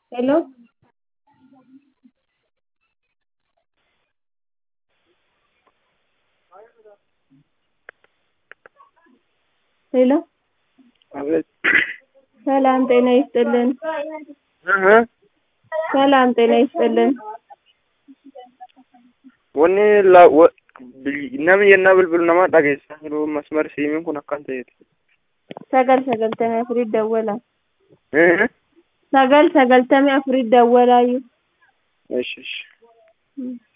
Hello? ሄሎ አቤት። ሰላም ጤና ይስጥልን። እህ ሰላም ጤና ይስጥልን። ወኒ ላ ወ namni yennaa bilbilu nama dhageessaa jiru masmar siimiin kun akkan ta'eeti. sagaltamii afurii dawwala. sagaltamii afurii dawwalaayyuu. Esh.